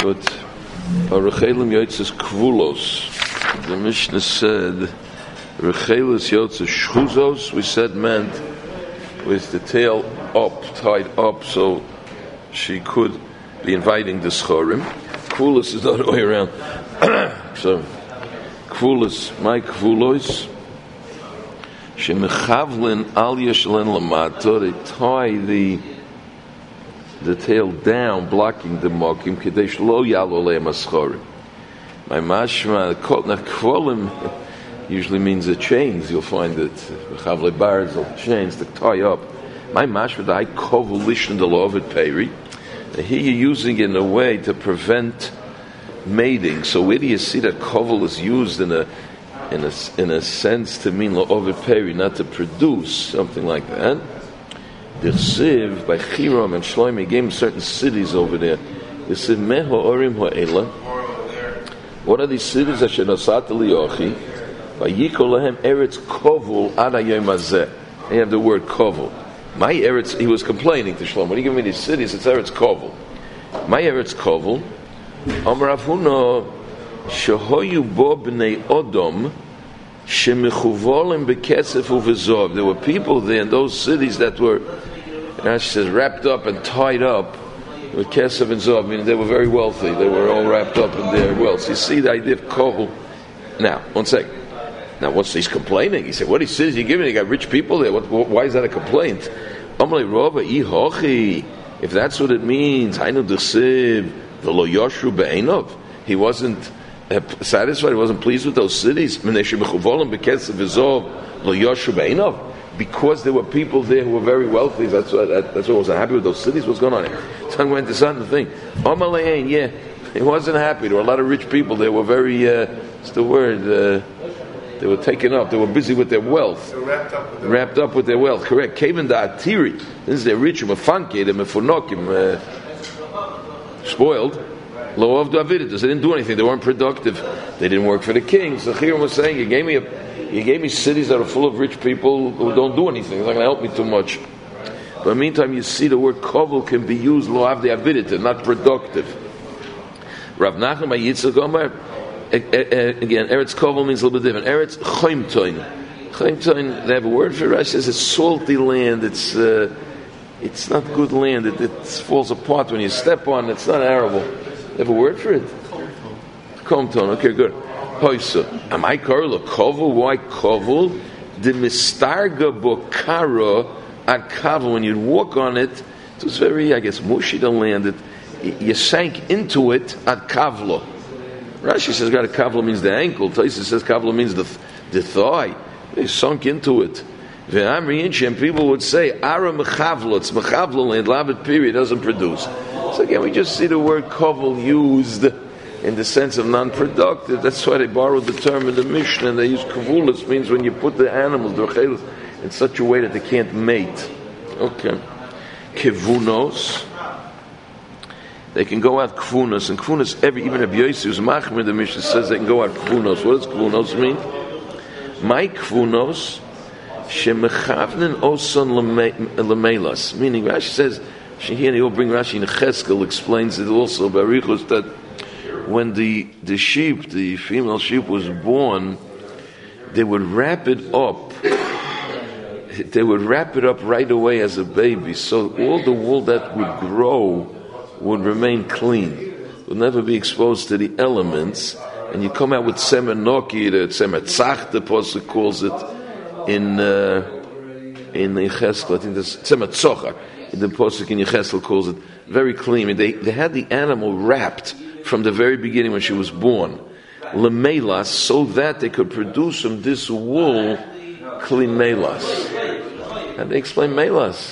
But Rechelim Yotzes Kvulos. The Mishnah said Rechelis Yotzes Shchuzos. We said meant with the tail up, tied up, so she could be inviting the Schorim. Kvulos is the other way around. So Kvulos, my Kvulos. Shemechavlin al yeshlen lamato. They tie the tail down, blocking the mokim. Kadesh lo yalo leim aschorim. My mashma kvolim usually means the chains. You'll find that chavle bars or chains to tie up. My mashma I kovul lishon the law of it peri. Here you're using it in a way to prevent mating. So where do you see that kovul is used in a sense to mean la'ovid peri, not to produce, something like that? The Siv by Chiram and Shlomi gave him certain cities over there. The Siv meho orim ha'ela. What are these cities? Asher nasat liyochi vayikol lahem eretz kovul ad hayom hazeh. They have the word kovul. My eretz. He was complaining to Shlomo. What do you give me these cities? It's eretz kovul. My eretz kovul. Amar Rav Huna shehoyu bo bnei odom. There were people there in those cities that were, Rashi says, wrapped up and tied up with kesef and zov, meaning they were very wealthy. They were all wrapped up in their wealth. So you see the idea of kovel. Now, one second. Now, what's he's complaining? He said, what he says you're giving? You got rich people there. Why is that a complaint? If that's what it means, he wasn't satisfied, he wasn't pleased with those cities because there were people there who were very wealthy. That's what wasn't happy with those cities. What's going on here? So I'm going to say the thing. Yeah, he wasn't happy. There were a lot of rich people. They were very what's the word? They were taken up. They were busy with their wealth. They were wrapped up with their wealth. Correct. Kaven da atiri. This is their rich, mefanke, the mefunokim, spoiled. Lo of Daviditus. They didn't do anything. They weren't productive. They didn't work for the king. So Chiram was saying, you gave me cities that are full of rich people who don't do anything. It's not going to help me too much. But in the meantime, you see the word kovel can be used lo of Daviditus, not productive. Rav Nachman by Yitzchak Omer, again, Eretz kovel means a little bit different. Eretz choimtoin. Choimtoin, they have a word for it. Rashi says it's salty land. It's not good land. It falls apart when you step on it. It's not arable. They have a word for it? Komton. Okay, good. Hoysa. Am I karla kovel? Why kovel? The mistarga bokara at kavel. When you'd walk on it, it was very, I guess, mushy to land. You sank into it at kavlo. Rashi says, "God, kavlo means the ankle." Taisa says, "Kavlo means the thigh." They sunk into it. And people would say, "Ara mechavlo." It's mechavlo land. Lavet period doesn't produce. So again, we just see the word kovel used in the sense of non-productive. That's why they borrowed the term in the Mishnah, and they use kavulas, means when you put the animals, the rechelos, in such a way that they can't mate. Okay. Kevunos. They can go out kvunos, and kvunos, even Rabbi Yossi, who's machmir, the Mishnah says they can go out kvunos. What does kvunos mean? My kvunos, shemechavnin oson lemelas. Meaning, Rashi says, here they all bring Rashi in Cheskel, explains it also by Barichos, that when the sheep, the female sheep was born, they would wrap it up. They would wrap it up right away as a baby, so all the wool that would grow would remain clean, would never be exposed to the elements, and you come out with Semer Noki, the Semer Tzach, the Pasuk calls it in Cheskel. I think that's Semer Tzochar. The Pasuk in Yecheskel calls it very clean. They had the animal wrapped from the very beginning when she was born, lemelas, so that they could produce from this wool clean melas. And they explain melas.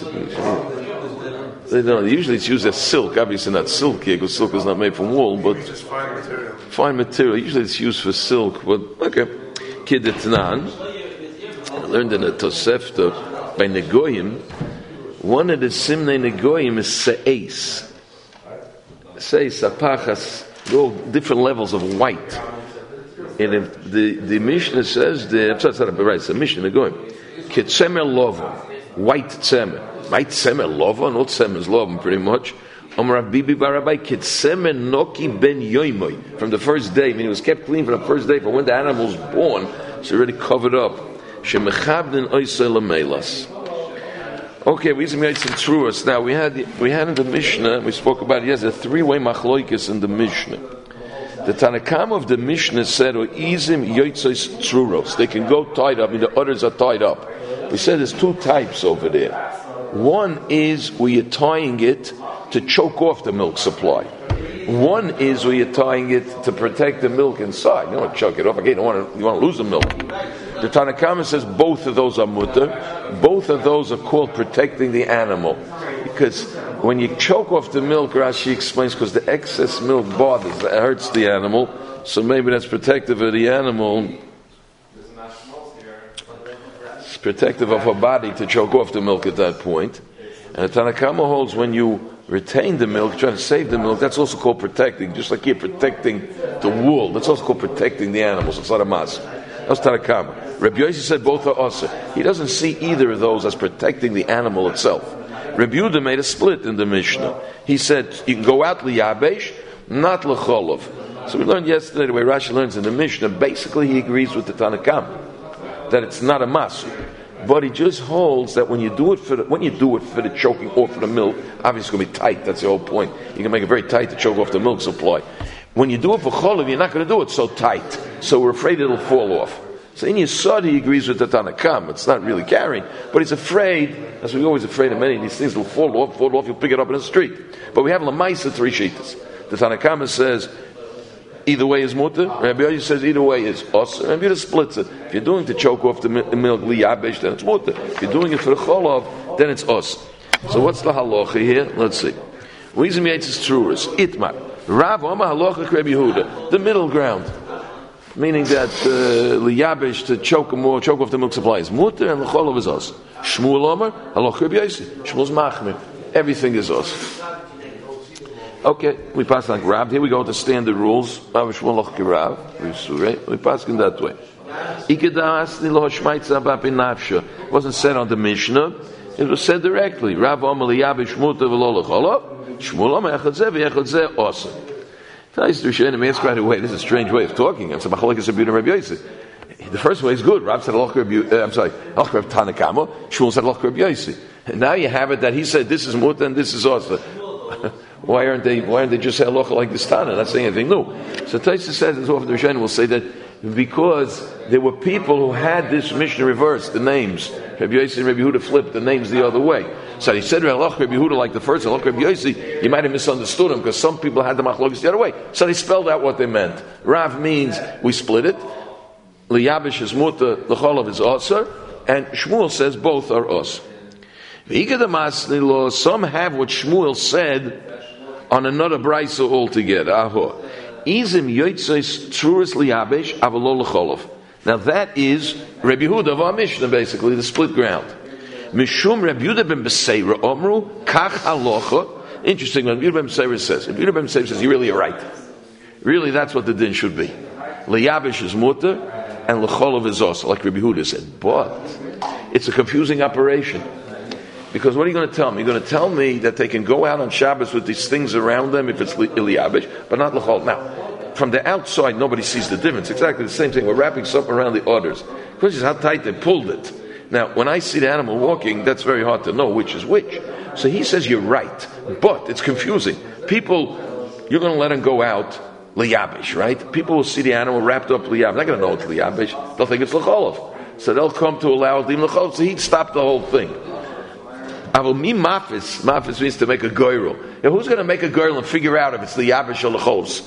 They don't. Usually it's used as silk. Obviously not silk here, because silk is not made from wool, but just fine material. Fine material. Usually it's used for silk. But okay, Kidetnan. I learned in the Tosefta by Negoyim. One of the Simnei Negoyim is Se'es. Se'es, Apachas, all different levels of white. And if the Mishnah says, it's the Mishnah Negoyim, Ketzemer Lovan, white tzemer. White tzemer Lovan, not tzemer is Lovan pretty much. Omar Bibi Barabai Kitsemen Noki Ben Yoimoy. From the first day, I mean, it was kept clean from the first day, from when the animal was born, it's already covered up. Shemechabden Oisei Lamelas. Okay, we some truas. Now we had in the Mishnah, we spoke about it yesterday, a 3-way machloikis in the Mishnah. The Tanakam of the Mishnah said, "O izim yotzos truros." They can go tied up. I mean, the others are tied up. We said there's 2 types over there. One is where you're tying it to choke off the milk supply. One is where you're tying it to protect the milk inside. You don't want to choke it off. Again, you want to lose the milk. The Tanakama says both of those are mutter. Both of those are called protecting the animal. Because when you choke off the milk, Rashi explains, because the excess milk bothers, it hurts the animal. So maybe that's protective of the animal. It's protective of her body to choke off the milk at that point. And the Tanakama holds when you retain the milk, trying to save the milk, that's also called protecting. Just like you're protecting the wool, that's also called protecting the animals. It's not a mas. That's Tanakama. Rabbi Yossi said both are also. He doesn't see either of those as protecting the animal itself. Rabbi Yehuda made a split in the Mishnah. He said you can go out liyabesh, not lecholov. So we learned yesterday the way Rashi learns in the Mishnah. Basically, he agrees with the Tanakama that it's not a masu, but he just holds that when you do it for the choking off of the milk, obviously it's going to be tight. That's the whole point. You can make it very tight to choke off the milk supply. When you do it for cholov, you're not going to do it so tight. So we're afraid it'll fall off. So in Yesod, he agrees with the Tanakam. It's not really carrying, but he's afraid, as we're always afraid of many of these things, will fall off, you'll pick it up in the street. But we have Lamaisa 3 shitas. The Tanakam says, either way is mutter. Rabbi Yosi says either way is osir. Rabbi Yosi splits it. If you're doing to choke off the milk liyabesh, then it's mutter. If you're doing it for the cholov, then it's osir. So what's the halacha here? Let's see. Reason is truris. Itmar. Rav Omar halacha Rabbi Yehuda. The middle ground. Meaning that liyabesh to choke off the milk supply is mutter and the cholov is osir. Shmuel Omar halacha Rabbi Yosi. Shmuel's machmir. Everything is osir. Okay, we pass like Rab. Here we go to standard rules. We pass in that way. It wasn't said on the Mishnah. It was said directly. Rav Amar liyabesh muter v'lo lecholov. Shmuel Amar echad zeh v'echad zeh osir. Nice to ask right away. This is a strange way of talking. It's a machlokes Rabbi Yehuda and Rabbi Yosi. The first way is good. Rav said halacha Rav Tanakama. Shmuel said halacha Rabbi Yosi. And now you have it that he said this is muter and this is osir. Why aren't they just say halacha like this Tana, not saying anything new? So Taisa says, as often the Rishonim will say that because there were people who had this Mishnah reversed, the names. Rabbi Yosi and Rabbi Yehuda flipped the names the other way. So he said halacha Rabbi Yehuda like the first, halacha Rabbi Yosi, you might have misunderstood him because some people had the machlokes the other way. So they spelled out what they meant. Rav means we split it. Liyabish is muta, l'cholav is osir, and Shmuel says both are osir. Some have what Shmuel said on another brisa altogether. Izim yotzos truris liyabesh avalo lecholov. Now that is Rabbi Yehuda of our Mishnah, basically the split ground. Mishum Rabbi Yehuda ben Beseira Omru kach halacha. Interesting. When Rabbi Yehuda ben Beseira says, Rabbi Yehuda ben Beseira says, "You really are right. Really, that's what the din should be. Liyabesh is muter and lecholov is also like Rabbi Yehuda said. But it's a confusing operation." Because what are you going to tell me? You're going to tell me that they can go out on Shabbos with these things around them if it's Eliyabish, but not L'chol. Now, from the outside, nobody sees the difference. Exactly the same thing. We're wrapping something around the udders. The question is how tight they pulled it. Now, when I see the animal walking, that's very hard to know which is which. So he says you're right, but it's confusing. People, you're going to let them go out Liyabish, right? People will see the animal wrapped up Liyabish. They're not going to know it's Liyabish. They'll think it's L'cholov. So they'll come to allow it L'cholov. So he'd stop the whole thing. Aval mi mafis means to make a goyrel. Now, who's going to make a goyrel and figure out if it's the yabish or lechos?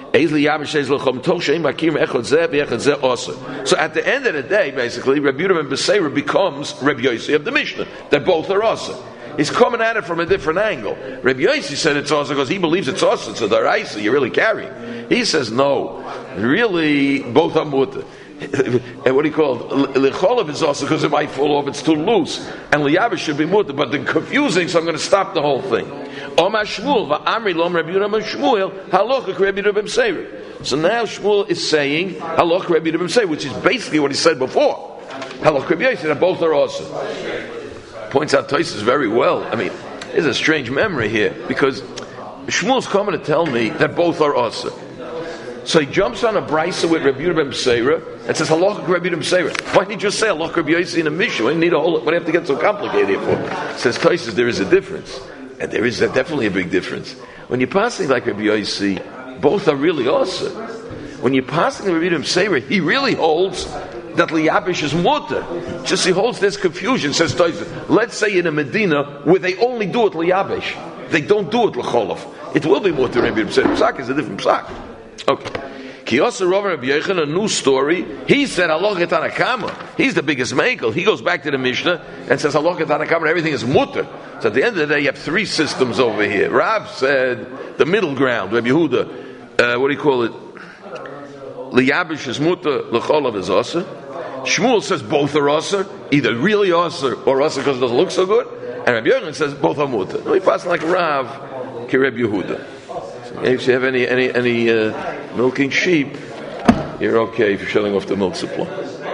So at the end of the day, basically, Rabbi Yehuda ben Beseira becomes Rabbi Yosi of the Mishnah. They both are also. He's coming at it from a different angle. Rabbi Yosi said it's also because he believes it's also. It's a daraisa. You're really carrying. He says no. Really, both are mutter. And what do you call it? Lecholov is also because it might fall off, it's too loose. And liyabish should be mutter, but they're confusing, so I'm going to stop the whole thing. Omar Shmuel, va'amri lom Rabbi Yehuda ben Shmuel, halacha Rabbi Yehuda ben Beseira. So now Shmuel is saying halacha Rabbi Yehuda ben Beseira, which is basically what he said before. Halacha Rabbi Yosi, that both are awesome. Points out Tosfos very well. I mean, there's a strange memory here because Shmuel's coming to tell me that both are Asa. So he jumps on a brisa with Rabbi Yehuda ben Beseira and says, Halacha Rabbi Yehuda ben Beseira. Why didn't he just say Halacha Rabbi Yossi in a Mishnah? Why do you have to get so complicated here for? Says Tosfos, there is a difference. And there is definitely a big difference. When you're passing like Rabbi Yossi, both are really Asa. When you're passing Rabbi Yehuda ben Beseira, he really holds that liyabish is mutter. Just he holds this confusion, says Tosfos. Let's say in a Medina where they only do it liyabish. They don't do it l'cholov. It will be mutter Rabbi Yehuda ben Beseira. Psak is a different psak. Okay. Kiyasa Rav Rabbi Yochanan, a new story. He said Halacha Tanakama. He's the biggest makel. He goes back to the Mishnah and says Halacha Tanakama. Everything is mutter. So at the end of the day, you have three systems over here. Rav said the middle ground. Rabbi Yehuda, what do you call it? Liyabish is mutter. L'cholav is asa. Shmuel says both are asa, either really asa or asa because it doesn't look so good. And Rabbi Yochanan says both are mutter. No, he passes like Rav, ki Rabbi Yehuda. If you have any milking sheep, you're okay if you're shutting off the milk supply.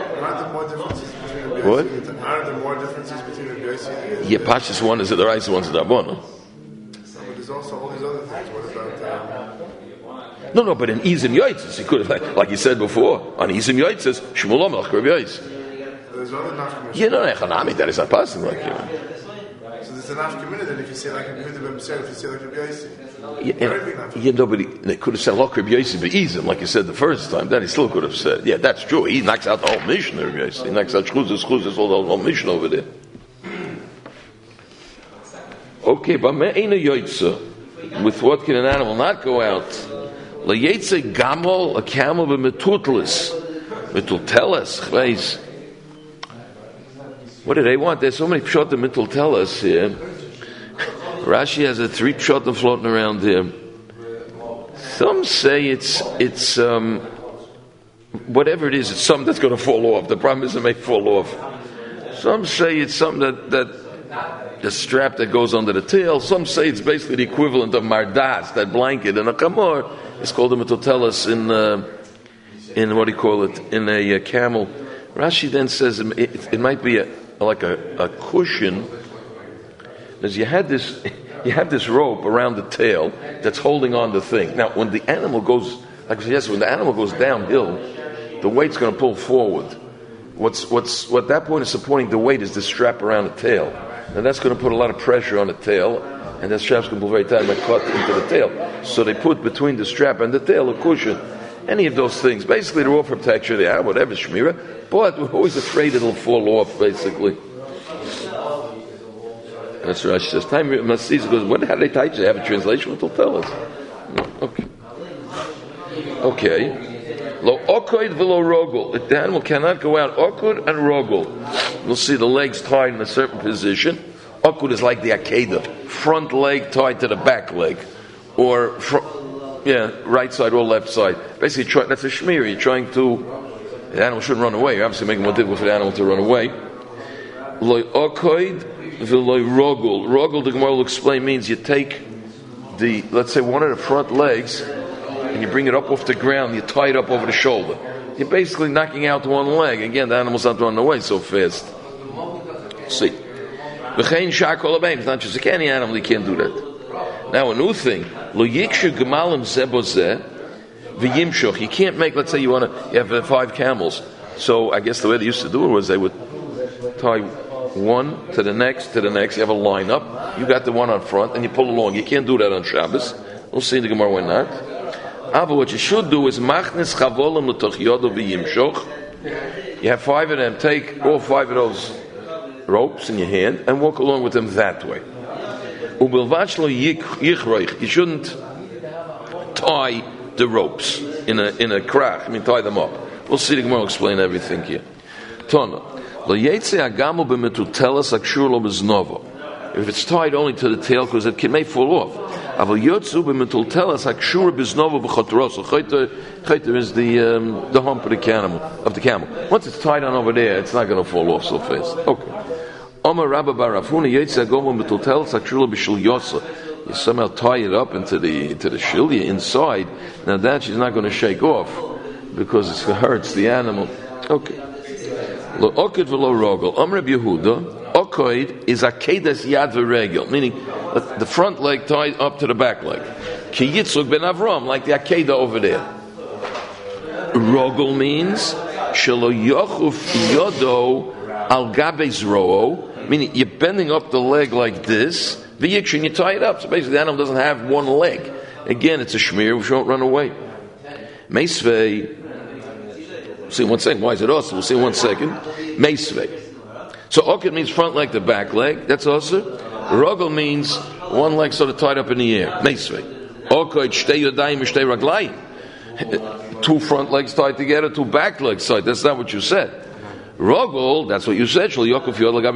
What? Are there more differences between Rabbi Yossi and Yeah, Pashas one is the rice, one's the Rabbanon. But there's also all these other things. What about No, but in Izim Yoitzes, he could have, like you said before, on Izim Yoitzes, Shmuel Omelch Rabbi Yossi. there's other nafkamina? You know, Echanami, that is not passing like you. So there's a nafkamina then if you say like Rabbi Yehuda ben Beseira, if you say like Rabbi Yossi. Nobody, they could have said Lok Rabbi Yossi be'izim, like you said the first time. Then he still could have said, yeah, that's true. He knocks out the whole mission, Rabbi Yossi. He knocks out Shchuzes, all the whole mission over there. Okay, but me'ena yoitza, with what can an animal not go out? La'yetze gamol, a camel b'metutlis, metulteles, chveis. What do they want? There's so many pshotim metulteles here. Rashi has 3 pshotim floating around here. Some say it's whatever it is, it's something that's going to fall off. The problem is it may fall off. Some say it's something that the strap that goes under the tail. Some say it's basically the equivalent of mardas, that blanket. And a kamor is called a metotelis in what do you call it? In a camel. Rashi then says it might be like a cushion. Because you have this rope around the tail that's holding on the thing. Now, when the animal goes, like yes, when the animal goes downhill, the weight's going to pull forward. What that point is supporting the weight is the strap around the tail, and that's going to put a lot of pressure on the tail, and that strap's going to pull very tight and cut into the tail. So they put between the strap and the tail a cushion. Any of those things, basically, they're all for protection. They are whatever shmira, but we're always afraid it'll fall off, basically. That's Rashi says. Time Masisa goes, how do they teach? They have a translation? It'll tell us. Okay. Lo okoid v'lo rogel. The animal cannot go out. Okud and rogel. We'll see the legs tied in a certain position. Okud is like the akeda. Front leg tied to the back leg. Or, right side or left side. Basically, that's a shmir. You're trying to... The animal shouldn't run away. You're obviously making more difficult for the animal to run away. Lo okoid v'lo rogel. Rogel, the Gemara will explain, means you take let's say one of the front legs and you bring it up off the ground, you tie it up over the shoulder. You're basically knocking out one leg. Again, the animal's not running away so fast. See. It's not just any animal, you can't do that. Now, a new thing. Lo yikshu gemalim zebozeh v'yimshoch. You can't make, let's say you have 5 camels. So I guess the way they used to do it was they would tie one to the next. You have a line up. You got the one on front, and you pull along. You can't do that on Shabbos. We'll see in the Gemara why not. But what you should do is machnes chavolim l'toch yodo v'yimshoch. You have 5 of them. Take all 5 of those ropes in your hand and walk along with them that way. Ubilvach lo yichroich. You shouldn't tie the ropes in a krach. Tie them up. We'll see the Gemara will explain everything here. Tona. If it's tied only to the tail, because it may fall off. Chayter is the hump of the camel. Once it's tied on over there, it's not going to fall off so fast. Okay. You somehow tie it up into the shilya inside. Now that she's not going to shake off because it hurts the animal. Okay. Lo okid v'lo rogel. Amr Yehuda, okoid is akedas yad v'regel, meaning the front leg tied up to the back leg. Ki Yitzchak ben Avram, like the Akedah over there. Rogel means shelo yochuf yodo al gabe zroo, meaning you're bending up the leg like this, v'yikshin, and you tie it up. So basically the animal doesn't have one leg. Again, it's a shmir, which won't run away. Meisvei, see one second, why is it also? We'll see in 1 second. Meisvei. So okid means front leg to back leg, that's also. Rogel means one leg sort of tied up in the air. Meisvei. Okid shtei yodayim shtei raglayim. 2 front legs tied together, 2 back legs tied. That's not what you said. Rogel, that's what you said. So here,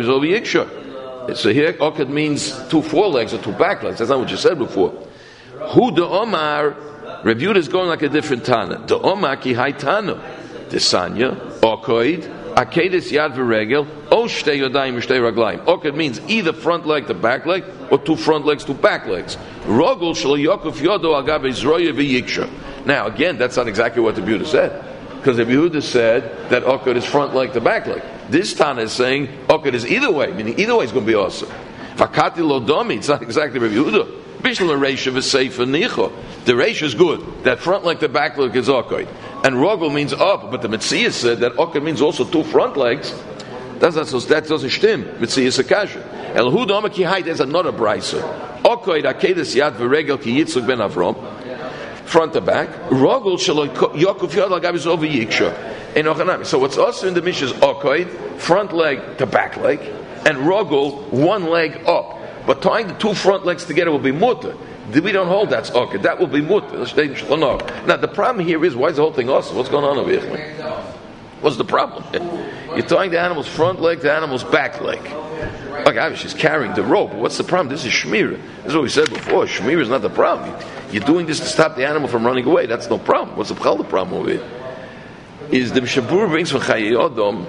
okid means 2 forelegs or 2 back legs. That's not what you said before. Hu de Omar, Reviewed is going like a different Tana. The Omar ki hai Tana. The Sanya, okid, akedis yad v'regel, o shtei yodayim v'shtei raglayim. Okid means either front leg to back leg, or 2 front legs to back legs. Rogel shelo yokuf yodo agabe zroya v'yiksha. Now, again, that's not exactly what the Yehuda said. Because the Yehuda said that okid is front leg to back leg. This Tana is saying okid is either way, meaning either way is going to be awesome. Fakati lo domi, it's not exactly Rabbi Yehuda. Bishla reisha v'seifa nicho. The reisha is good. That front leg to back leg is okid. And rogel means up, but the Metziah said that okid means also 2 front legs. That doesn't stim. Metziah is a kasha. El hu domi ki hai, there's another brisa. Okid akedis yad v'regel ki Yitzchak ben Avram. Front to back. Rogel shelo yokuf yad l'gabiz over yiksha. So what's also in the Mishnah is okid, front leg to back leg, and rogel, 1 leg up. But tying the 2 front legs together will be mutter. We don't hold that's okid. That will be mutter. Now the problem here is, why is the whole thing awesome? What's going on over here? What's the problem? You're tying the animal's front leg to the animal's back leg. Okay, obviously she's carrying the rope. But what's the problem? This is shmira. This is what we said before. Shmira is not the problem. You're doing this to stop the animal from running away. That's no problem. What's the problem over here? Is the Mishabur brings from Chayei Odom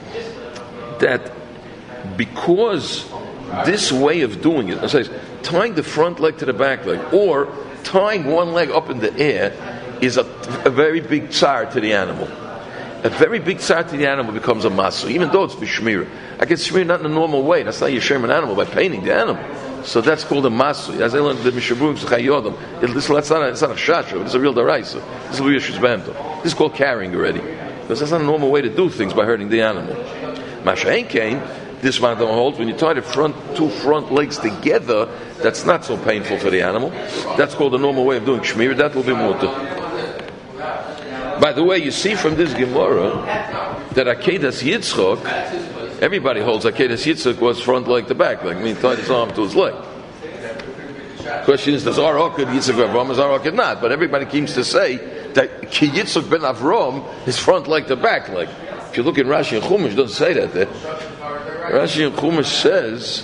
that because this way of doing it, tying the front leg to the back leg, or tying 1 leg up in the air, is a very big tsar to the animal. A very big tsar to the animal becomes a masu, even though it's b'shmira. I get shmira not in a normal way. That's not you shame an animal by painting the animal. So that's called a masu. As I learned the Mishabur Chayodom, it's not a shasha. It's a real daraisa. This is what This is called carrying already, because that's not a normal way to do things by hurting the animal. Masha'en came. This one don't hold. When you tie the 2 front legs together, that's not so painful for the animal. That's called the normal way of doing shmir. That will be mutter. By the way, you see from this Gemara that Akedas Yitzchak, everybody holds Akedas Yitzchak was front leg to back leg. I mean, tied his arm to his leg. Question is, does our okid Yitzchak Avram, is our okid not? But everybody seems to say that Ki Yitzchak ben Avram is front leg to back leg. If you look in Rashi and Chumash, it doesn't say that there. Rashi and Chumash says,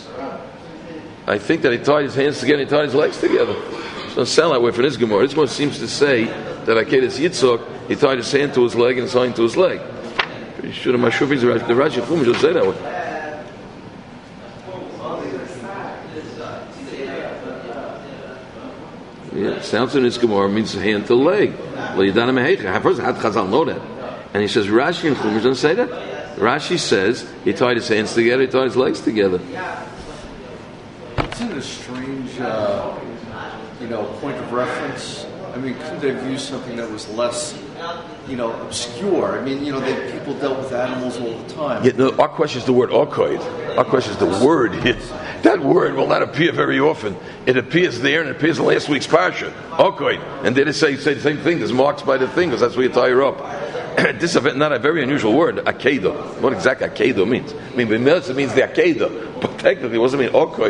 I think that he tied his hands together, he tied his legs together. It doesn't sound that way for this Gemara. This one seems to say that Akedas Yitzchak, he tied his hand to his leg and his hand to his leg. Pretty sure the Rashi and Chumash don't say that way. Yeah, sounds in this Gemara means hand to leg. First, how did Chazal know that? And he says Rashi and Chumash don't say that. Rashi says he tied his hands together, he tied his legs together. Isn't it a strange, point of reference? I mean, couldn't they have used something that was less, obscure? I mean, people dealt with animals all the time. Yeah, no, our question is the word okid. Our question is the word. That word will not appear very often. It appears there and it appears in last week's parsha. Okid. And they say the same thing. There's marks by the thing, because that's where you tie her up. This is not a very unusual word, akeda. What exactly akeda means? I mean, it means the akeda, but technically, what does it mean? Okid.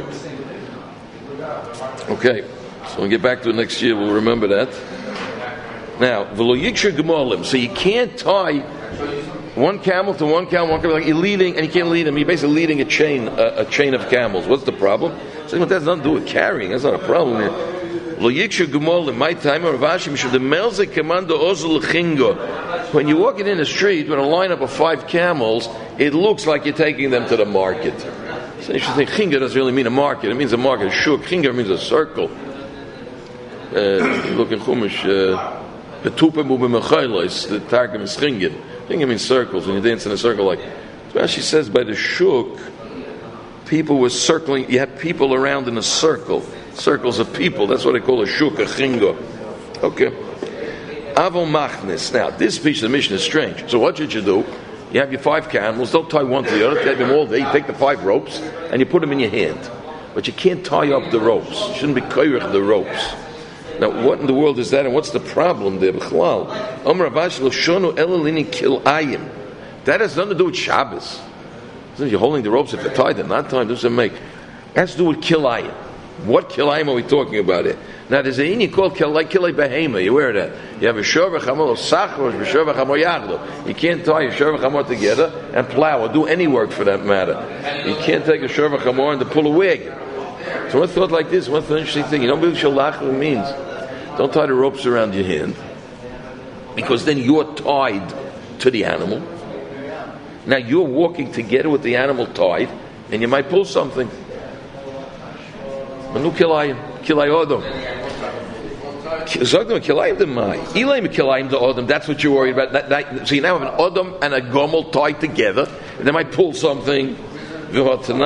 Okay, so we'll get back to it next year. We'll remember that. Now, v'lo yiksher gemolim. So you can't tie 1 camel to 1 camel, like you're leading, and you can't lead them. You're basically leading a chain of camels. What's the problem? So that has nothing to do with carrying. That's not a problem here. Lo yiksher gemolim. My time of Rashi mishum the melze commando ozul chingo. When you're walking in the street with a lineup of 5 camels, it looks like you're taking them to the market. So you should think chinga doesn't really mean a market. It means a market. Shuk. Chinga means a circle. Look in Chumash. The targum is chinga. Chinga means circles. When you dance in a circle like. So she says by the shuk, people were circling. You had people around in a circle. Circles of people. That's what they call a shuk, a chingo. Okay. Avon machnis. Now, this piece of the mission is strange. So what should you do? You have your 5 camels. Don't tie one to the other. Take them all day. You take the 5 ropes and you put them in your hand. But you can't tie up the ropes. You shouldn't be koyrech the ropes. Now, what in the world is that, and what's the problem there? That has nothing to do with Shabbos. You're holding the ropes if they're tied, they're not tied. Doesn't make. It has to do with kilayim. What kilayim are we talking about here? Now, there's a inyan called kilay behema. You wear that. You have a shor v'chamor sachar, a shor v'chamor yachlo. You can't tie a shor v'chamor together and plow or do any work for that matter. You can't take a shor v'chamor and to pull a wagon. So one thought like this, one interesting thing. You don't believe shalachlu means don't tie the ropes around your hand, because then you're tied to the animal. Now you're walking together with the animal tied, and you might pull something. Manu kilayim odom. That's what you're worried about. So you now have an odom and a gomel tied together, and they might pull something. There's no such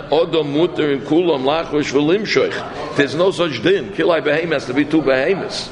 din. Kilai behem has to be 2 behemoths.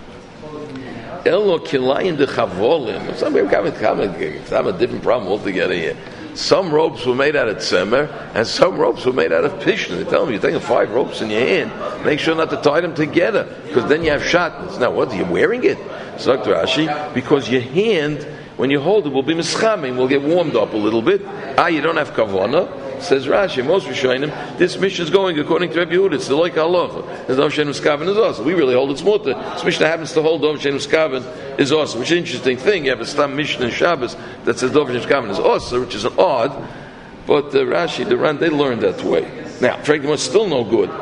I have a different problem altogether here. Some ropes were made out of tzemer, and some ropes were made out of pishn. They tell me you're taking 5 ropes in your hand, make sure not to tie them together, because then you have shatnez. Now, what are you wearing it? So Dr. Rashi, because your hand, when you hold it, will be mischamim, will get warmed up a little bit. You don't have kavana. Says Rashi, most Rishonim, this mission is going according to Rabbi Yehuda. It's the like halacha. There's Dov Shein Uskaven is also. We really hold it's mutter. This mission happens to hold Dov Shein Uskaven is also. Which is an interesting thing. You have a stam mission in Shabbos that says Dov Shein Uskaven is also, which is an odd. But Rashi, the Ran, they learned that way. Now, frankly, it's still no good.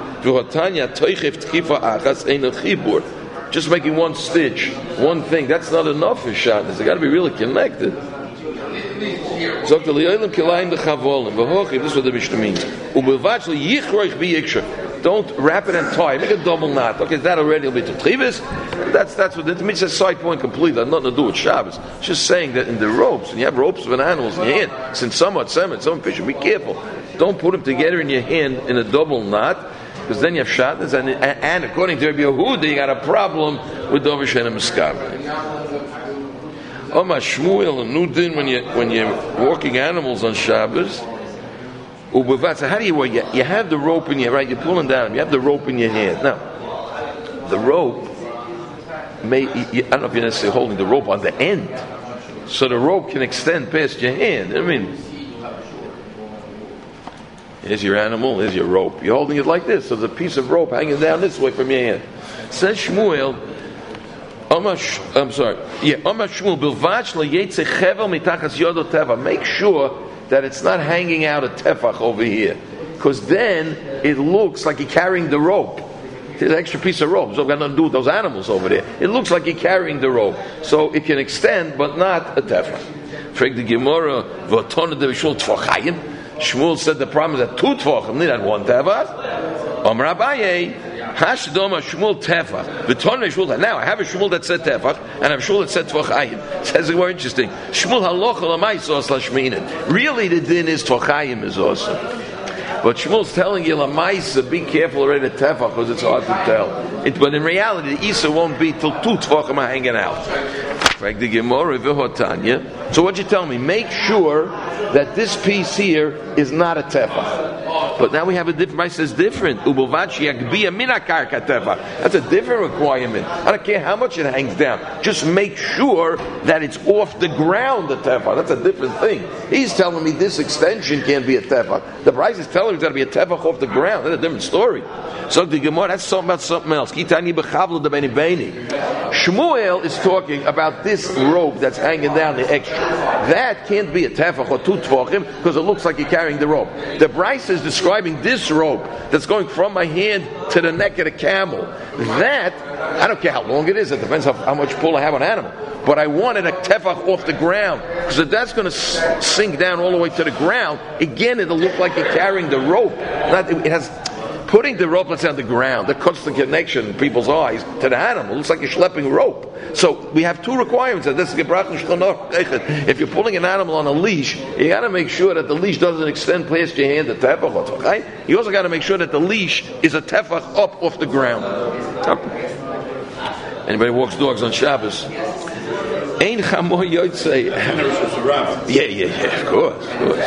Just making one stitch, one thing, that's not enough for shatnez. They got to be really connected. This is what the Mishnah means. Don't wrap it and tie. Make a double knot. Okay, that already will be to Tchivis. That's what it means. It's a side point completely. Nothing to do with Shabbos. It's just saying that in the ropes, and you have ropes of animals in your hand, since somewhat semen, some fish, be careful. Don't put them together in your hand in a double knot, because then you have shatnez, and according to Rabbi Yehuda, you got a problem with Dov Shein Uskaven. Shmuel and Nudin when you're walking animals on Shabbos. So how do you work? You have the rope in your right. You're pulling down. You have the rope in your hand. Now, the rope I don't know if you're necessarily holding the rope on the end, so the rope can extend past your hand. I mean, here's your animal. Here's your rope. You're holding it like this. So there's a piece of rope hanging down this way from your hand. Says Shmuel. Make sure that it's not hanging out a tefach over here, because then it looks like you're carrying the rope. There's an extra piece of rope, so I've got nothing to do with those animals over there. It looks like you're carrying the rope, so it can extend, but not a tefach. Shmuel said the problem is that 2 tefachim, not 1 tefach. Amar Abaye. Hashdoma Shmuel Tefach. Now I have a Shmuel that said Tefach, and I have a Shmuel that said Tvachayim. Says it's more interesting. Shmuel Halocha Lamaisa Slashminin. Really, the din is Tvachayim is awesome. But Shmuel's telling you Lamaisa, be careful already at Tefach, because it's hard to tell. But in reality, the Isa won't be till 2 Tvachim are hanging out. So what you tell me? Make sure that this piece here is not a tefach. But now we have a different. Price says different. That's a different requirement. I don't care how much it hangs down. Just make sure that it's off the ground. The tefach. That's a different thing. He's telling me this extension can't be a tefach. The price is telling me it's got to be a tefach off the ground. That's a different story. So the Gemara, that's something about something else. Shmuel is talking about this rope that's hanging down, the extra. That can't be a tefach or 2 tefachim, because it looks like you're carrying the rope. The Bryce is describing this rope that's going from my hand to the neck of the camel. That, I don't care how long it is, it depends on how much pull I have on animal. But I wanted a tefach off the ground, because if that's going to sink down all the way to the ground, again it'll look like you're carrying the rope. Putting the rope, let's say, on the ground, that cuts the connection in people's eyes to the animal. It looks like you're schlepping rope. So we have two requirements. If you're pulling an animal on a leash, you got to make sure that the leash doesn't extend past your hand to tefach. Okay? You also got to make sure that the leash is a tefach up off the ground. Anybody walks dogs on Shabbos? Ein chamo yotzei. Yeah, of course.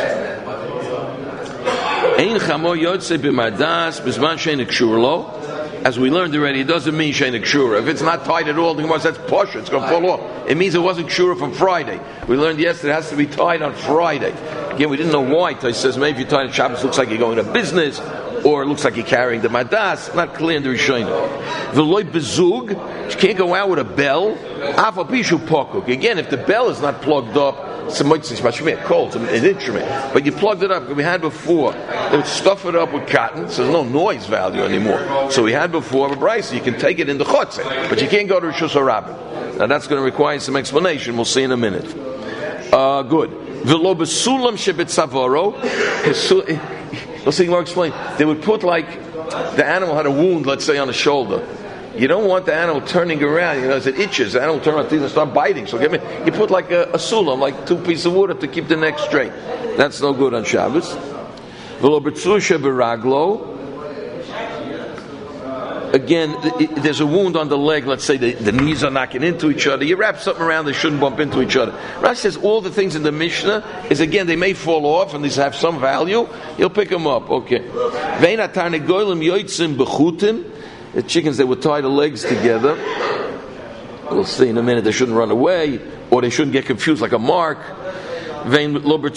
Ein chamo yotzei b'mardas b'zman she'ein kshur lo. As we learned already, it doesn't mean she'ein kshura. If it's not tied at all, that's posher. It's going to fall off. It means it wasn't kshura from Friday. We learned yesterday it has to be tied on Friday. Again, we didn't know why. He says maybe if you tie it on Shabbos, it looks like you're going to business, or it looks like you're carrying the madas. Not clear in the Rishonim. V'loy bezug, you can't go out with a bell. Afal pishu pokuk. Again, if the bell is not plugged up, it's an instrument, but you plugged it up. We had before, they would stuff it up with cotton, so there's no noise value anymore. So we had before a brisa, you can take it in the chotze, but you can't go to Rishus HaRabim. Now that's going to require some explanation. We'll see in a minute. Good. V'lo besulam shebetzavoro. Let's see more explain. They would put like the animal had a wound, let's say on the shoulder. You don't want the animal turning around, as it itches. The animal turn around and start biting. So you put like a sulam, like 2 pieces of wood up to keep the neck straight. That's no good on Shabbos. Again, there's a wound on the leg. Let's say the knees are knocking into each other. You wrap something around, they shouldn't bump into each other. Rashi says all the things in the Mishnah is, again, they may fall off and these have some value. You'll pick them up. Okay. The chickens, they would tie the legs together. We'll see in a minute. They shouldn't run away, or they shouldn't get confused like a mark. One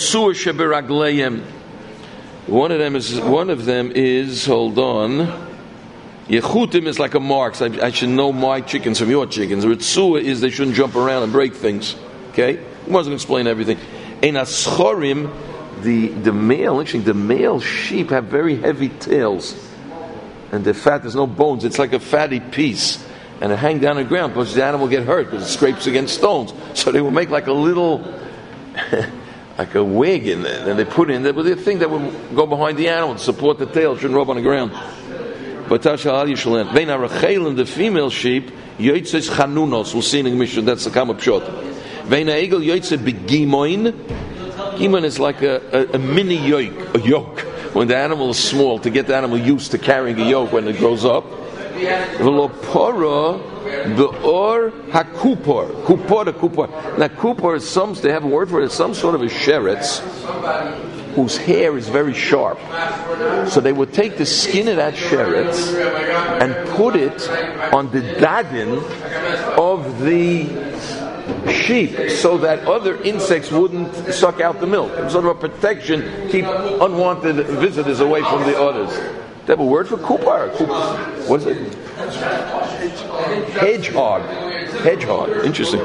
of them is. Hold on. Yechutim is like a mark. So I should know my chickens from your chickens. Ritzua is they shouldn't jump around and break things. Okay, I wasn't explain everything. Ein aschorim, the male sheep have very heavy tails. And the fat, there's no bones. It's like a fatty piece, and it hang down on the ground because the animal get hurt because it scrapes against stones. So they will make like a little, like a wig in there, and they put in there with the thing that would go behind the animal to support the tail. It shouldn't rub on the ground. But Tashal Yishalan, Vein Arachel and the female sheep, Yotzes Chanunos. We'll see in the Mishnah. That's the Kama Pshot. Vein Egel Yotzes Begimoin. Gimoin is like a mini yoke. When the animal is small, to get the animal used to carrying a yoke when it grows up. Velopora beor hakupor. Kupor. Now kupor is they have a word for it. It's some sort of a sheretz whose hair is very sharp. So they would take the skin of that sheretz and put it on the dadin of the sheep, so that other insects wouldn't suck out the milk. It's sort of a protection, keep unwanted visitors away from the others. They have a word for kupar. What is it? Hedgehog. Interesting.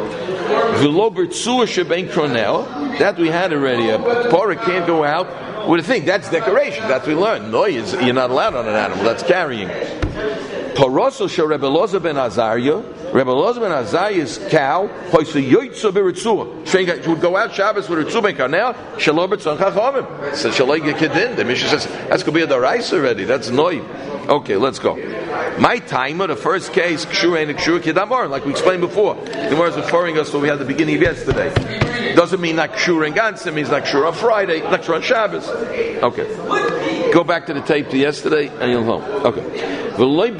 That we had already. A parrot can't go out with a thing. That's decoration. That's we learned. No, you're not allowed on an animal. That's carrying. Paroso shel Rebbe Elazar ben Azariah. Rebbe Elazar ben Azariah's cow, she would go out Shabbos with her tzubin now. Shalom b'tzon chachamim. Says shalom gedin. The Mishnah says that's going to be a daraisa already. That's noi. Okay, let's go. My timer, the first case, kshur and kshur kidamar, like we explained before. The Gemara is referring us to what we had at the beginning of yesterday. Doesn't mean not kshur and gansim. It means not kshur on Friday, not kshur on Shabbos. Okay. Go back to the tape to yesterday, and you'll know. Okay. Why?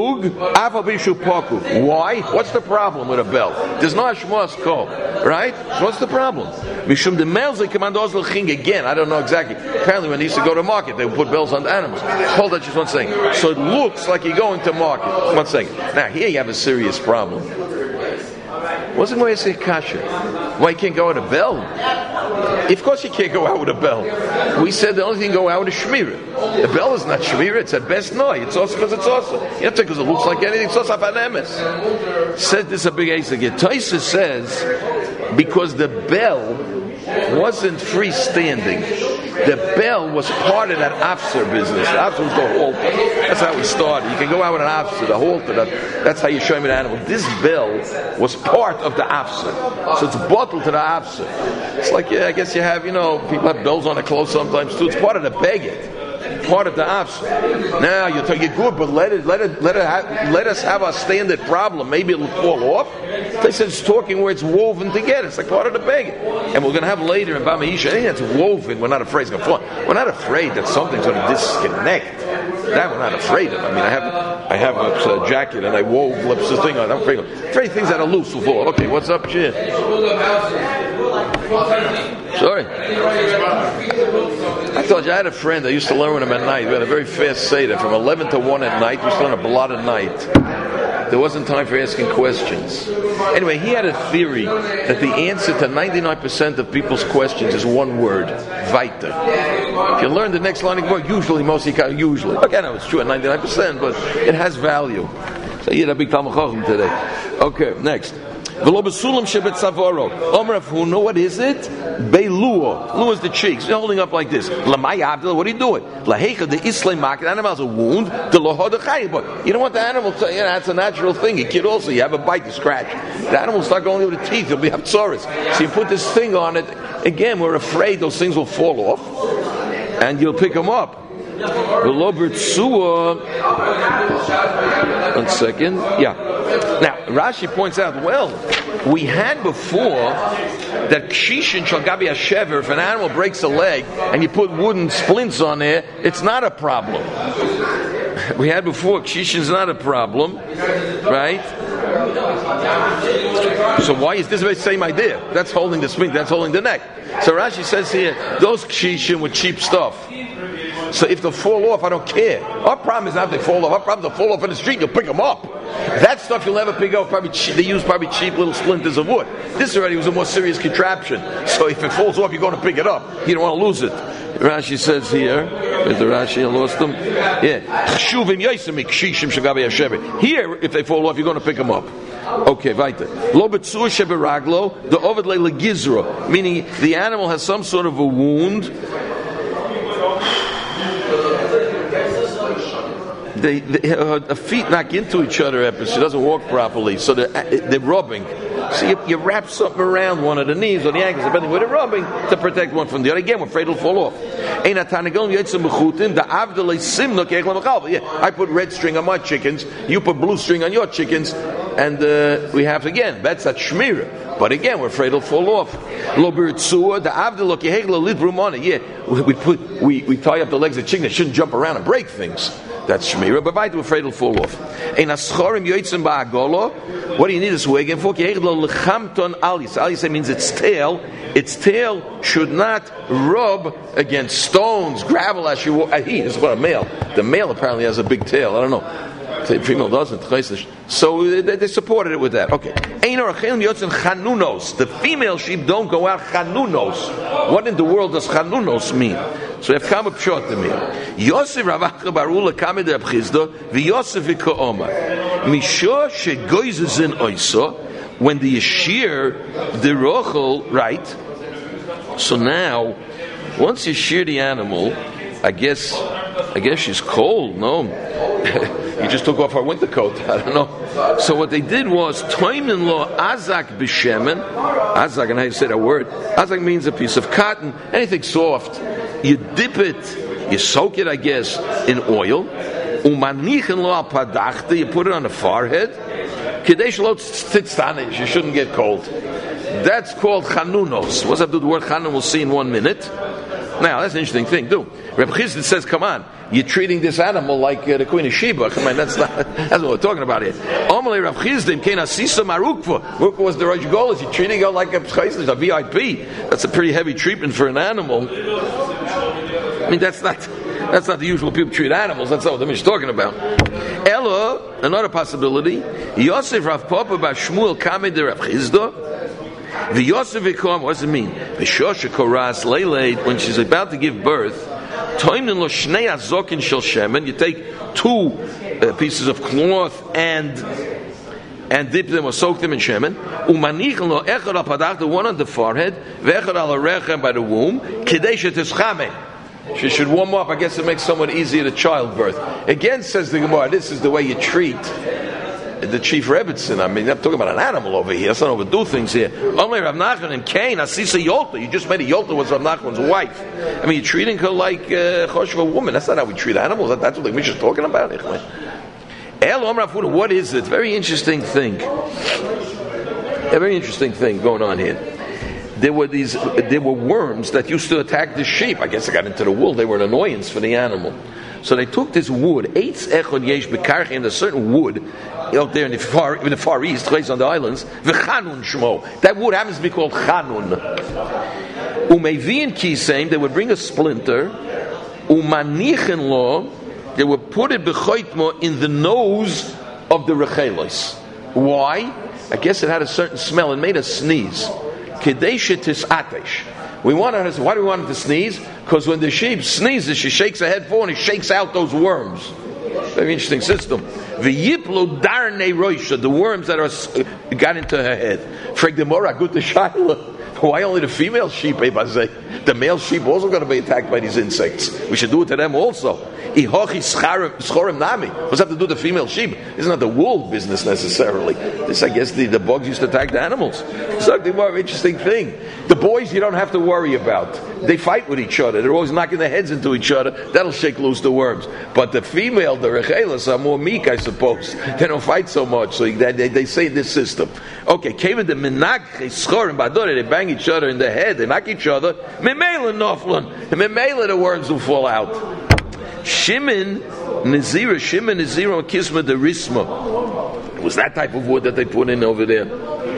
What's the problem with a bell? There's no Hashmas call, right? So what's the problem? Again, I don't know exactly. Apparently when he used to go to market, they would put bells on the animals. Hold on just one second. So it looks like you're going to market. One second. Now here you have a serious problem. Wasn't going to say kasha. Why you can't go with a bell? Of course you can't go out with a bell. We said the only thing go out with is shmira. The bell is not shmira, it's at best no. It's also because it's also. You have to because it looks like anything. It's also emes. Said this a big ace again. Taisa says because the bell wasn't freestanding. The bell was part of that afser business. The afser was the halter. That's how it started. You can go out with an afser, the halter. That's how you show me the animal. This bell was part of the afser. So it's bottled to the afser. It's like, I guess you have, people have bells on their clothes sometimes too. It's part of the beged. part of the Avs. Now you're good, but let us have a standard problem. Maybe it'll fall off. They said it's talking where it's woven together. It's like part of the bag. And we're going to have later in Bamaisha, I think that's woven. We're not afraid it's going to fall. We're not afraid that something's going to disconnect. That we're not afraid of. I mean, I have a jacket and I wove the thing on. I'm afraid things that are loose will fall. Okay, what's up, Jim? Sorry. I told you I had a friend. I used to learn with him at night. We had a very fast Seder from 11 to 1 at night. We used to learn a lot at night. There wasn't time for asking questions. Anyway, he had a theory that the answer to 99% of people's questions is one word: weiter. If you learn the next line of work, usually, okay, no, it's true at 99%, but it has value. So you had a big Talmud Chacham today. Okay, next. V'lo besulam shebet savoro. Omer Avhuna, what is it? Beluo. Luo is the cheeks. You're holding up like this. Lamay Abdul, what are you doing? Lahecha the Islam market. Animal has a wound. The lohod chayibot. You don't want the animal to, that's a natural thing. A kid also, you have a bite, you scratch. The animal will start going with the teeth. You'll be haptzoris. So you put this thing on it. Again, we're afraid those things will fall off, and you'll pick them up. One second. Yeah. Now, Rashi points out, well, we had before that kshishin shal gabi hashever, if an animal breaks a leg and you put wooden splints on there, it's not a problem. We had before kshishin's not a problem, right? So why is this the same idea? That's holding the splint, that's holding the neck. So Rashi says here, those kshishin were cheap stuff. So if they fall off, I don't care. Our problem is not if they fall off. Our problem is they fall off in the street, you'll pick them up. That stuff you'll never pick up. They use probably cheap little splinters of wood. This already was a more serious contraption. So if it falls off, you're going to pick it up. You don't want to lose it. Rashi says here, is the Rashi, I lost them? Yeah. Here, if they fall off, you're going to pick them up. Okay, weiter. Lo betzur sheberaglo, the oved le legizro, meaning the animal has some sort of a wound. Her feet knock into each other after she doesn't walk properly, so they're rubbing. So you wrap something around one of the knees or the ankles, depending where they're rubbing, to protect one from the other. Again, we're afraid it'll fall off. Yeah, I put red string on my chickens, you put blue string on your chickens, and we have again, that's that shmira. But again, we're afraid it'll fall off. Yeah, we tie up the legs of chickens, they shouldn't jump around and break things. That's shmira, but we're afraid it'll fall off. What do you need this way again for? Alisa means its tail. Its tail should not rub against stones, gravel as you walk. This is what a male. The male apparently has a big tail. I don't know. The female doesn't. So they supported it with that. Okay. The female sheep don't go out chanunos. What in the world does chanunos mean? So you have come up short to me. Yosef Ravach Barula Kamed Reb Chizda v'Yosef v'Ko'oma Mishor shegoizes in oiso when the yeshir the rochel, right? So now, once you shear the animal, I guess she's cold. No. He just took off her winter coat. I don't know. So what they did was toimin lo azak b'shemen. Azak, and how you say that word? Azak means a piece of cotton, anything soft. You dip it, you soak it, I guess, in oil. Umanichin lo al padachta. You put it on the forehead. Kadesh lo tzitzdanish. You shouldn't get cold. That's called chanunos. What's up to the word chanun? We'll see in 1 minute. Now, that's an interesting thing, too. Reb Chizd says, come on, you're treating this animal like the Queen of Sheba. Come on, that's what we're talking about here. Amalei Reb Chizd came asisa marukva. Rukva was the Rosh Golas. You're treating her like a VIP. That's a pretty heavy treatment for an animal. I mean, that's not the usual people treat animals. That's not what the Mishnah is talking about. Ella, another possibility. Yosef Rav Papa bar Shmuel Kamed de Reb Chizda. The Yosef Vikom, what does it mean? V'shosha koras leiled, when she's about to give birth, toimnin lo shnei azokin shel shemen, you take 2 pieces of cloth and dip them or soak them in shemen, umanichin lo echad al padach, the one on the forehead, ve'echad al rechem by the womb, kedei sheteschame. She should warm up. I guess it makes somewhat easier to childbirth. Again, says the Gemara, this is the way you treat the chief Rebbitzin. I mean, I'm talking about an animal over here. Let's not overdo things here. Only Rav Nachman and Cain, Asisa Yolta. You just made a Yolta was Rav Nachman's wife. I mean, you're treating her like a woman. That's not how we treat animals. That's what the Mishnah is talking about. What is it? Very interesting thing. A very interesting thing going on here. There were worms that used to attack the sheep. I guess they got into the wool. They were an annoyance for the animal. So they took this wood, eitz echod yesh bekarchi, and a certain wood out there in the far east, place on the islands, v'chanun shmo. That wood happens to be called chanun. Umeviin kiseim, they would bring a splinter, umanichin lo, they would put it bechoitmo in the nose of the rechelos. Why? I guess it had a certain smell. It made us sneeze. Kedeshet tisatesh. Why do we want it to sneeze? Because when the sheep sneezes, she shakes her head forward and she shakes out those worms. Very interesting system. V'yiplo darnei roisha, the worms that got into her head. Frag the mora gut the shaila. Why only the female sheep? The male sheep also going to be attacked by these insects. We should do it to them also. What's that to do with the female sheep? It's not the wool business necessarily. This, I guess, the bugs used to attack the animals. Something more interesting thing. The boys you don't have to worry about. They fight with each other. They're always knocking their heads into each other. That'll shake loose the worms. But the female, the rechelas, are more meek, I suppose. They don't fight so much. So they say this system. Okay, came the menag schorim badore. They bang each other in the head. They knock each other. Memela noflon. Memela the worms will fall out. Shimon Nazira, Kisma the Risma. It was that type of wood that they put in over there.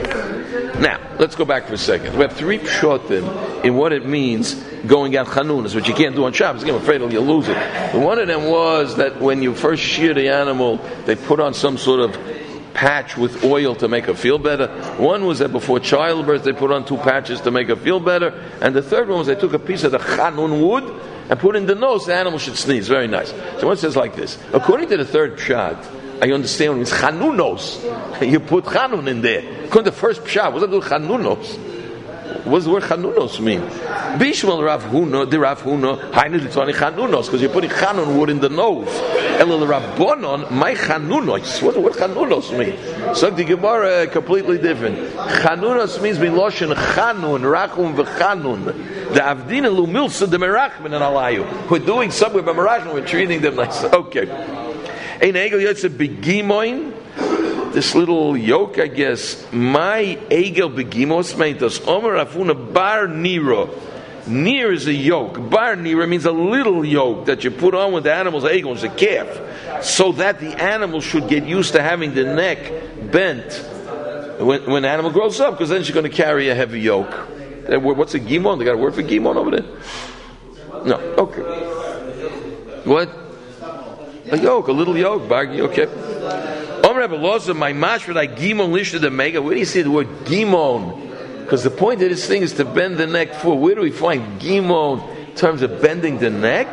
Now, let's go back for a second. We have three pshotim in what it means going out chanunas, which you can't do on Shabbos. I'm afraid you'll lose it. But one of them was that when you first shear the animal, they put on some sort of patch with oil to make her feel better. One was that before childbirth, they put on 2 patches to make her feel better. And the third one was they took a piece of the chanun wood and put in the nose, the animal should sneeze. Very nice. So one says like this. According to the third pshat, I understand what it means chanunos. You put chanun in there. According to the first pshat, what does that do with chanunos? What does the word chanunos mean? Bishmal Rav Huna, the Rav Huna, Hainu Litzani chanunos, because you're putting chanun wood in the nose. Elul Rabbonon, my chanunos. What does the word chanunos mean? So the Gemara completely different. Chanunos means miloshin chanun, rachum v'chanun. The avdina lumilsa the merachmin and alayu. We're doing something with merachmin. We're treating them nice. Okay. Ein egel yotze begimoin. This little yoke, I guess. My egel begimos meitos. Omer afuna bar niro. Nir is a yoke. Bar nira means a little yoke that you put on with the animal's egel, it's a calf, so that the animal should get used to having the neck bent when the animal grows up, because then she's going to carry a heavy yoke. What's a gimon? They got a word for gimon over there? No. Okay. What? A yoke, a little yoke. Bargi, okay. Where do you see the word gimon? Because the point of this thing is to bend the neck forward. Where do we find gimon in terms of bending the neck?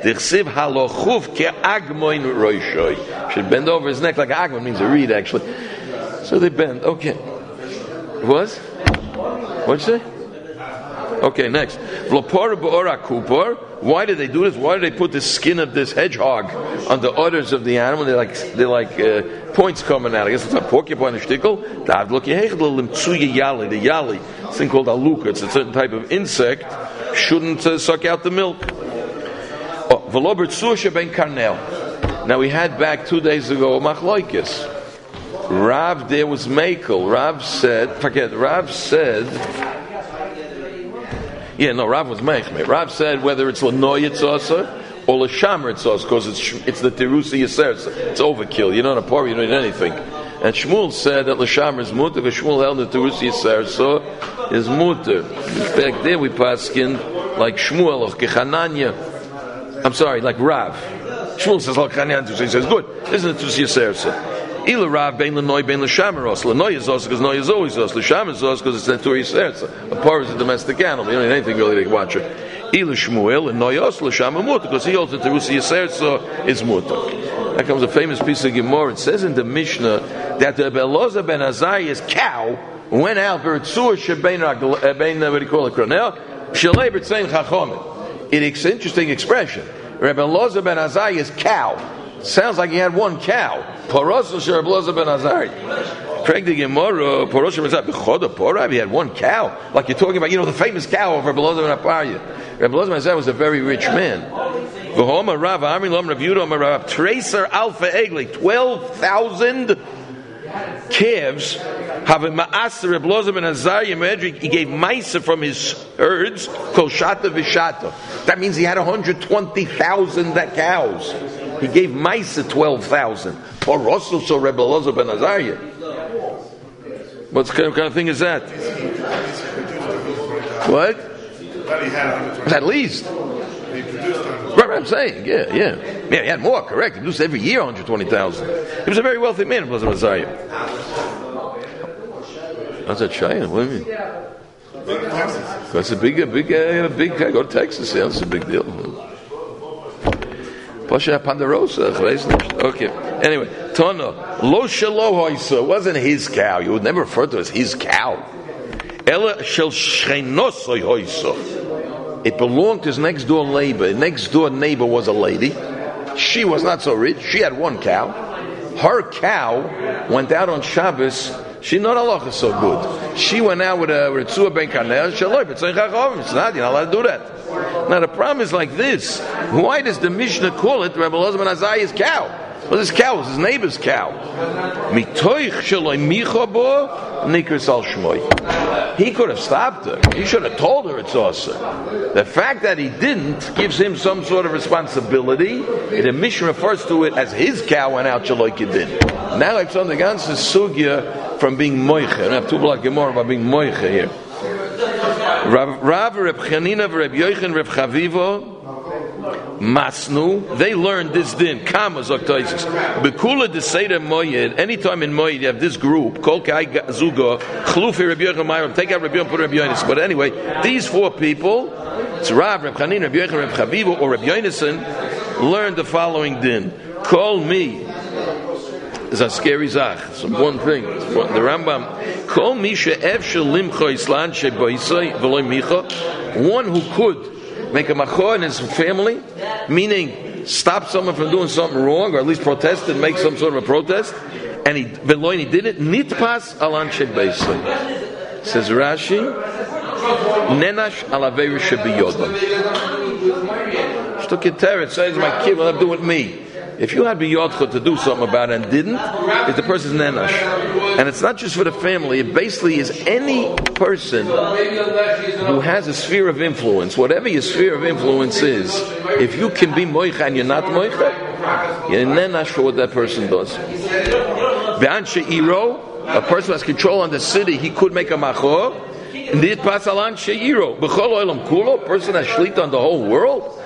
Should bend over his neck like agmon means a reed actually. So they bend. Okay. What? What'd you say? Okay, next. Why did they do this? Why did they put the skin of this hedgehog on the udders of the animal? They're like points coming out. I guess it's a porcupine, a shtickle. The yali, this thing called aluka. It's a certain type of insect. Shouldn't suck out the milk. Now we had back 2 days ago Machloikis. Rav there was Mekel. Rav said. Rav was Mechme. Rav said whether it's Lanoy Yitzasa or Lashamar Yitzasa, because it's the Terusa Yisser. It's overkill. You're not a party, you don't need anything. And Shmuel said that Lashamar is mutter, because Shmuel held the Terusa Yisser, so is mutter. Back there we paskin like Shmuel or Kechananya. I'm sorry, like Rav. Shmuel says like Kechananya, so he says good. Isn't it Terusa Yisser? So Ila Rav bein Lanoy bein Lashamaros. Lanoy is also because Noy is always us. Lasham is also because it's Neturi Serza. A par is a domestic animal. You don't need anything really to watch it. Ila Shmuel and Noy also Lasham Mutter because he also Terusi Serza is Mutter. That comes a famous piece of Gemara. It says in the Mishnah that the Beloza ben Azariah's cow went out Bertzur Shebein what do you call it? Kronel Shalei Bertzein Chachomim. It's an interesting expression. Rabbi Loza ben Azariah's cow. Sounds like he had one cow. Poroso Reb Elazar ben Azariah. Craig the Gemara, Poroso ben Azariah, B'choda Porab, he had one cow. Like you're talking about, the famous cow of Reb Elazar ben Azariah. Reb Elazar ben Azariah was a very rich man. V'homa Rav Amri Lom Rav Yehuda Rav Tracer Alpha Egle, 12,000 calves. Have a Ma'aser Reb Elazar ben Azariah Medrik. He gave Maisa from his herds, Kol Shata V'Shata. That means he had 120,000 cows. He gave Maisa 12,000. Poroso so Reb Elazar ben Azariah. What kind of thing is that? What? At least. Right, I'm saying, yeah, he had more, correct. He produced every year 120,000. He was a very wealthy man, Elazar ben Azariah. How's that China? What do you mean? That's a big, go to Texas, yeah, that's a big deal. Pasha Pandarosa, okay. Anyway, Tono, Lo Shelo Hoisa, wasn't his cow. You would never refer to it as his cow. Ela Shel Shchenosoi Hoisa. It belonged to his next door neighbor. His next door neighbor was a lady. She was not so rich. She had one cow. Her cow went out on Shabbos. She not halacha so good. She went out with a Ritzua ben Karnel. It's not, you're not allowed to do that. Now the problem is like this. Why does the Mishnah call it Reb Elazar ben Azariah's cow? Well, this cow was his neighbor's cow. He could have stopped her. He should have told her it's awesome. The fact that he didn't gives him some sort of responsibility. The Mishnah refers to it as his cow went out shaloy kedin. Now I've done the ganze sugya from being moiche. I have 2 block Gemara about being moiche here. Rav Reb Chanina, Reb Yochanan, Reb Chavivo, Masnu, they learned this din. Kama Zoktaisis. Bekula de Seder Moyed, anytime in Moyed you have this group, Kol Kai Zugo, Chlufi Reb Yochanan, Mayram, take out Reb Yochanan, put Reb Yonason. But anyway, these 4 people, it's Rav, Reb Chanina, Reb Yochanan, Reb Chavivo, or Reb Yonason, learned the following din. Call me. It's a scary zach. It's one thing. The Rambam. Call me she'ev she'limcho islan she'boisai v'loy micha. One who could make a macho in his family, meaning stop someone from doing something wrong, or at least protest and make some sort of a protest, and he did it. Nitpas alan she'boisai. Says Rashi, nenash alaveir she'biyodam. Shtuk Yeteret says, my kid will have to do with me. If you had biyodcha to do something about it and didn't, it's the person's nenash. And it's not just for the family, it basically is any person who has a sphere of influence, whatever your sphere of influence is, if you can be moicha and you're not moicha, you're nenash for what that person does. Be'an she'iro, a person who has control on the city, he could make a machor, nit pasalan she'iro, b'chol oilam kulo, a person has shlit on the whole world,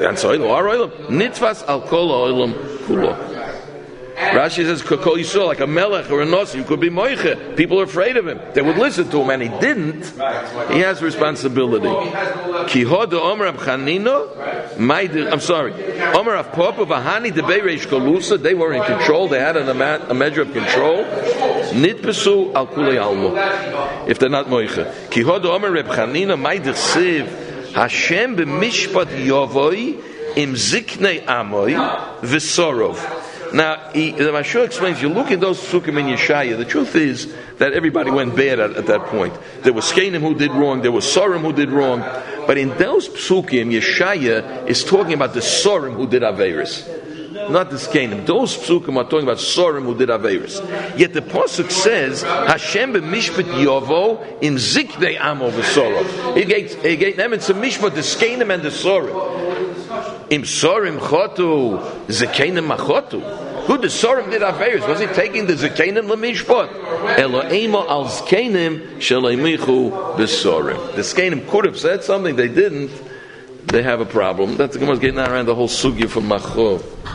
Nitzvas al kol ha'olam kulo. Rashi says, "Kol Yisrael, like a melech or a nosi, you could be moiche. People are afraid of him. They would listen to him, and he didn't. He has responsibility." Kihoda Omer Rav Chanina, I'm sorry, Omer Rav Papa Vahani Debei Reish Kolusa. They were in control. They had a measure of control. Nitpesu al kulei almo. If they're not moiche. Kihoda Omer Rav Chanina, Ma'idich Siv. Hashem b'mishpat yovoi im ziknei amoy v'sorov. Now, the Mashur explains, you look at those psukim in Yeshaya, the truth is that everybody went bad at that point. There was Skenim who did wrong, there was Sorim who did wrong, but in those psukim, Yeshaya is talking about the Sorim who did Averis. Not the Skenim. Those psukim are talking about Sorim who did Averis. Yet the pasuk says, Hashem b'mishpat yovo im ziknei amo v'sorov. He gave them into mishpat, the Skenim and the Sorim. Im Sorim chotu, Zekenim machotu. Who the Sorim did Averis? Was he taking the Zekenim l'mishpat? Elo'emo al Zekenim sheleimichu b'Sorim. The Zekenim could have said something, they didn't. They have a problem. That's the Gemara's getting around the whole sugya from Macho.